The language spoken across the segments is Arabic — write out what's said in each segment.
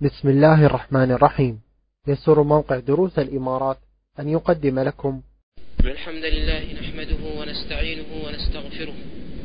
بسم الله الرحمن الرحيم. يسر موقع دروس الإمارات أن يقدم لكم الحمد لله نحمده ونستعينه ونستغفره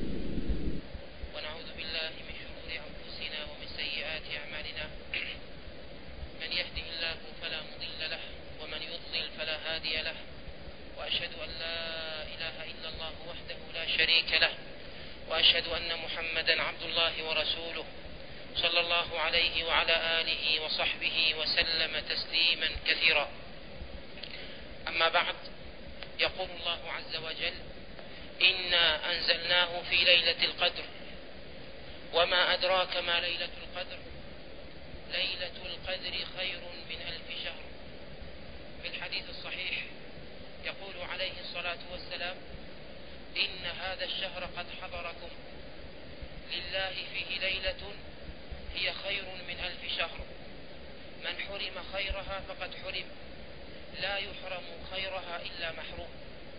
ونعوذ بالله من شرور أنفسنا ومن سيئات أعمالنا. من يهده الله فلا مضل له ومن يضلل فلا هادي له، وأشهد أن لا إله إلا الله وحده لا شريك له، وأشهد أن محمدا عبد الله ورسوله صلى الله عليه وعلى آله وصحبه وسلم تسليما كثيرا. أما بعد، يقول الله عز وجل: إنا أنزلناه في ليلة القدر وما أدراك ما ليلة القدر ليلة القدر خير من 1000 شهر. في الحديث الصحيح يقول عليه الصلاة والسلام: إن هذا الشهر قد حضركم، لله فيه ليلة هي خير من 1000 شهر، من حرم خيرها فقد حرم، لا يحرم خيرها إلا محروم.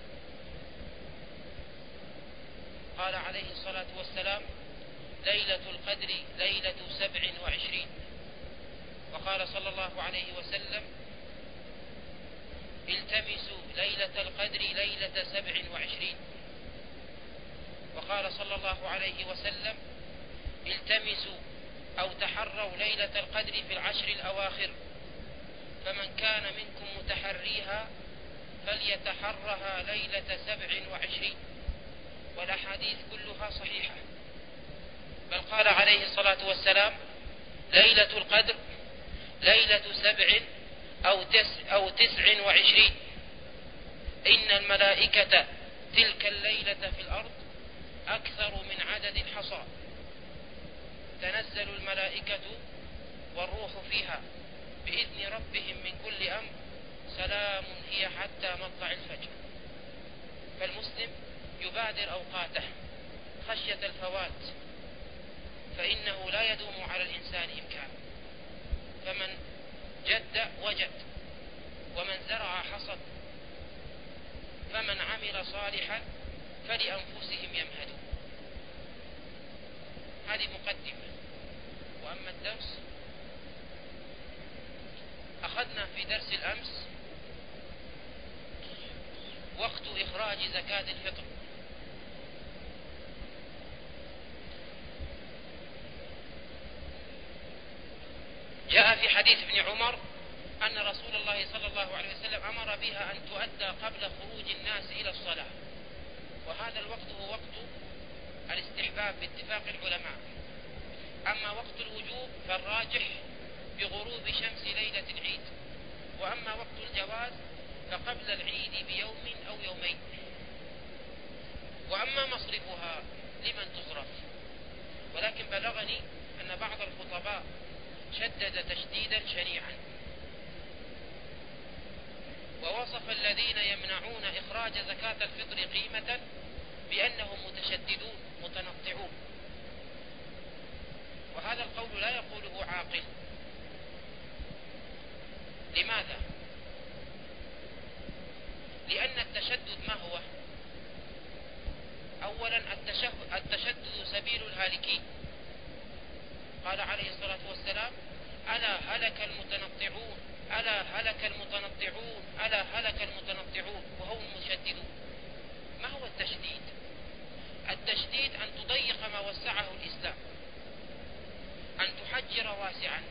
قال عليه الصلاة والسلام: ليلة القدر ليلة 27. وقال صلى الله عليه وسلم: التمسوا ليلة القدر ليلة 27. وقال صلى الله عليه وسلم: التمسوا أو تحروا ليلة القدر في العشر الأواخر، فمن كان منكم متحريها فليتحرها ليلة 27. والأحاديث كلها صحيحة. بل قال عليه الصلاة والسلام: ليلة القدر ليلة 7 أو 29. إن الملائكة تلك الليلة في الأرض أكثر من عدد الحصى، تنزل الملائكة والروح فيها بإذن ربهم من كل أمر، سلام هي حتى مطلع الفجر. فالمسلم يبادر أوقاته خشية الفوات، فإنه لا يدوم على الإنسان إمكان. فمن جد وجد، ومن زرع حصد، فمن عمل صالحا فلأنفسهم يمهدون. هذه مقدمة. وأما الدرس، أخذنا في درس الأمس وقت إخراج زكاة الفطر. جاء في حديث ابن عمر أن رسول الله صلى الله عليه وسلم أمر بها أن تؤدى قبل خروج الناس إلى الصلاة، وهذا الوقت هو وقت الاستحباب باتفاق العلماء. أما وقت الوجوب فالراجح بغروب شمس ليلة العيد، وأما وقت الجواز فقبل العيد بيوم أو يومين. وأما مصرفها لمن تصرف، ولكن بلغني أن بعض الخطباء شدد تشديدا شنيعا، ووصف الذين يمنعون إخراج زكاة الفطر قيمة بأنهم متشددون متنطعون، وهذا القول لا يقوله عاقل. لماذا؟ لأن التشدد ما هو؟ أولا، التشدد سبيل الهالكين. قال عليه الصلاة والسلام: ألا هلك المتنطعون، ألا هلك المتنطعون، ألا هلك المتنطعون، وهم المشددون. ما هو التشديد؟ التشديد أن تضيق ما وسعه الإسلام، أن تحجر واسعا.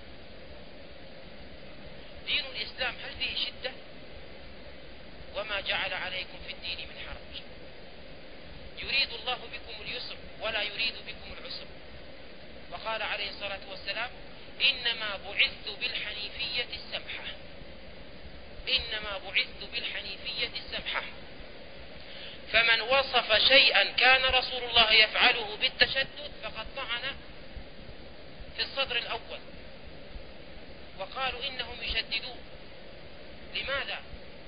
دين الإسلام هل فيه شدة؟ وما جعل عليكم في الدين من حرج، يريد الله بكم اليسر ولا يريد بكم العسر. وقال عليه الصلاة والسلام: إنما بعثت بالحنيفية السمحة، إنما بعثت بالحنيفية السمحة. فمن وصف شيئا كان رسول الله يفعله بالتشدد فقد طعن في الصدر الأول، وقالوا إنهم يشددون. لماذا؟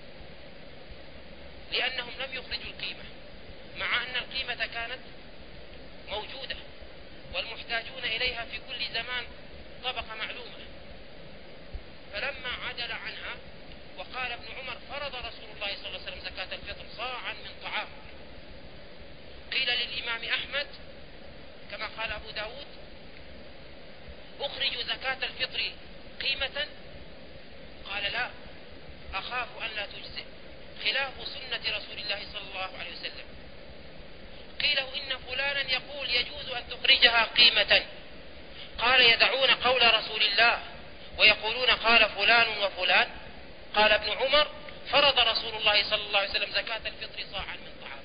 لأنهم لم يخرجوا القيمة، مع أن القيمة كانت موجودة والمحتاجون إليها في كل زمان طبقة معلومة. فلما عدل عنها وقال ابن عمر: فرض رسول الله صلى الله عليه وسلم زكاة الفطر صاعا من طعام. قيل للإمام أحمد كما قال أبو داود: أخرج زكاة الفطر قيمة؟ قال لا، أخاف أن لا تجزئ، خلاف سنة رسول الله صلى الله عليه وسلم. قيل له إن فلانا يقول يجوز أن تخرجها قيمة، قال يدعون قول رسول الله ويقولون قال فلان وفلان. قال ابن عمر فرض رسول الله صلى الله عليه وسلم زكاة الفطر صاعا من طعام.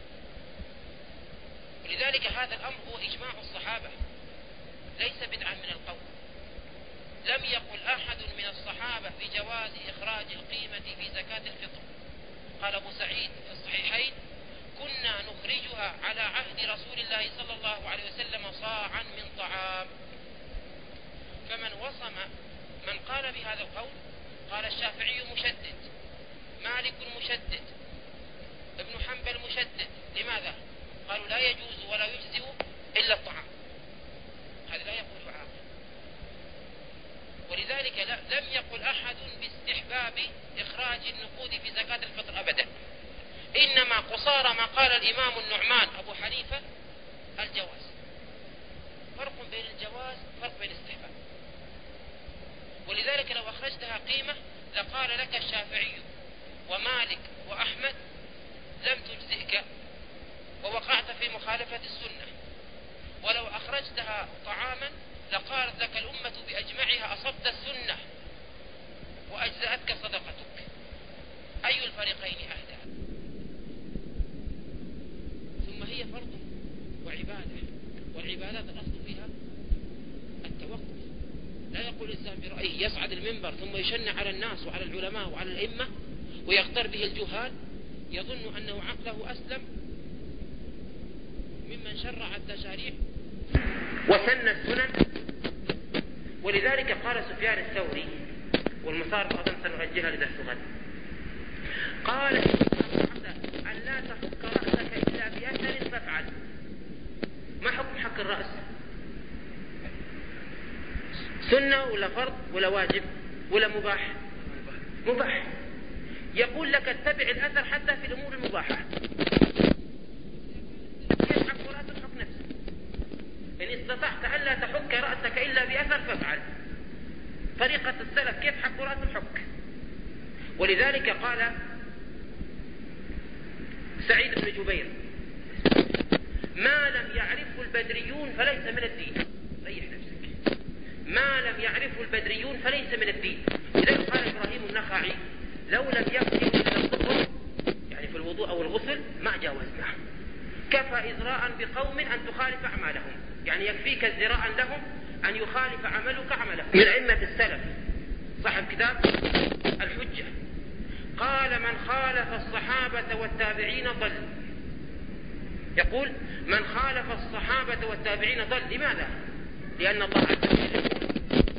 ولذلك هذا الأمر هو إجماع الصحابة، ليس بدعا من القول. لم يقل أحد من الصحابة بجواز إخراج القيمة في زكاة الفطر. قال أبو سعيد في الصحيحين كنا نخرجها على عهد رسول الله صلى الله عليه وسلم صاعا من طعام. فمن وصم من قال بهذا القول قال الشافعي مشدد، مالك مشدد، ابن حنبل مشدد. لماذا؟ قالوا لا يجوز ولا يجزئ إلا الطعام. هذا لا يقول عاقل. ولذلك لم يقل أحد باستحباب إخراج النقود في زكاة الفطر أبدا، إنما قصارى ما قال الإمام النعمان أبو حنيفة الجواز. فرق بين الجواز فرق بين الاستحباب. ولذلك لو أخرجتها قيمة لقال لك الشافعي ومالك وأحمد لم تجزئك ووقعت في مخالفة السنة. ولو أخرجتها طعاما لقالت لك الأمة بأجمعها أصبت السنة وأجزأتك صدقتك. أي الفريقين أهدى؟ ثم هي فرض وعبادة، والعبادات الأصل فيها التوقف. لا يقول الإنسان برأيه يصعد المنبر ثم يشنع على الناس وعلى العلماء وعلى الأئمة ويغتر به الجهال، يظن أنه عقله أسلم ممن شرع التشاريع وسن السنن. ولذلك قال سفيان الثوري، والمصارف أظن سنؤجلها لدرس غد، قال إن استطعت أن لا تحك رأسك إلا بأثر فافعل. ما حكم حك الرأس؟ سنة ولا فرض ولا واجب ولا مباح؟ مباح. يقول لك اتبع الأثر حتى في الأمور المباحة. كيف حك رأسك؟ حك نفسك. إن استطعت أن لا تحك رأسك إلا بأثر فافعل. طريقة السلف كيف حك رأس الحك. ولذلك قال سعيد بن جبير ما لم يعرفه البدريون فليس من الدين. ريح نفسك. ما لم يعرفه البدريون فليس من الدين. لذلك قال إبراهيم النخعي لو لم يكن إلا الطهر يعني في الوضوء أو الغسل ما جاوزناه. كفى إزراء بقوم أن تخالف أعمالهم، يعني يكفيك ازدراء لهم أن يخالف عملك عملهم. من أئمة السلف صاحب كتاب الحجة قال من خالف الصحابة والتابعين ضل. يقول من خالف الصحابة والتابعين ضل. لماذا؟ لأن الله عز وجل يقول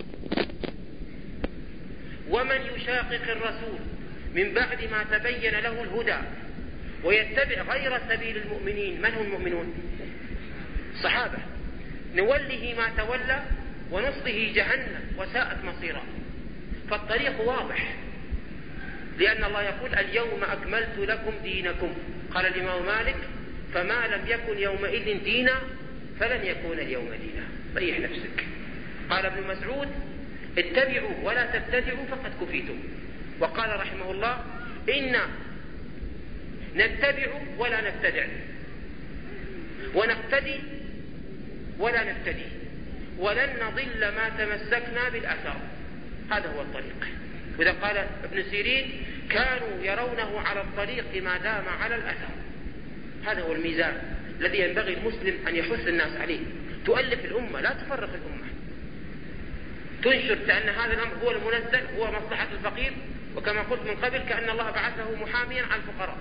ومن يشاقق الرسول من بعد ما تبين له الهدى ويتبع غير سبيل المؤمنين. من هم المؤمنون؟ الصحابة. نوله ما تولى ونصله جهنم وساءت مصيرا. فالطريق واضح، لأن الله يقول اليوم أكملت لكم دينكم. قال الإمام مالك فما لم يكن يومئذ دينا فلن يكون اليوم دينا. ريح نفسك. قال ابن مسعود اتبعوا ولا تبتدعوا فقد كفيتم. وقال رحمه الله إنا نتبع ولا نبتدع ونقتدي ولا نبتدي ولن نضل ما تمسكنا بالأثر. هذا هو الطريق. وإذا قال ابن سيرين كانوا يرونه على الطريق ما دام على الأثر. هذا هو الميزان الذي ينبغي المسلم أن يحث الناس عليه. تؤلف الأمة لا تفرق الأمة. تنشر كأن هذا الأمر هو المنزل هو مصلحة الفقير، وكما قلت من قبل كأن الله بعثه محاميا على الفقراء.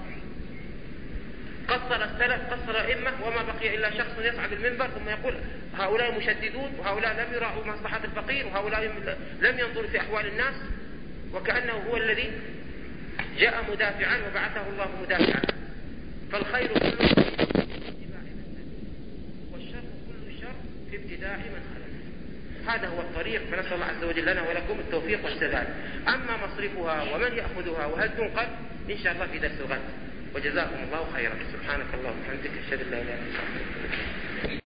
قصر السلف قصر الأئمة وما بقي إلا شخص يصعد المنبر ثم يقول هؤلاء مشددون وهؤلاء لم يراعوا مصلحة الفقير وهؤلاء لم ينظروا في أحوال الناس، وكأنه هو الذي جاء مدافعا وبعثه الله مدافعا. فالخير كله في اتباع من سلف، والشر كل الشر في ابتداع من خلف. هذا هو الطريق. فنسأل الله عز وجل لنا ولكم التوفيق والسداد. أما مصرفها ومن يأخذها وهل تنقل إن شاء الله في درس الغد. وجزاكم الله خيرا. سبحانك اللهم وبحمدك أشهد أن لا إله إلا أنت.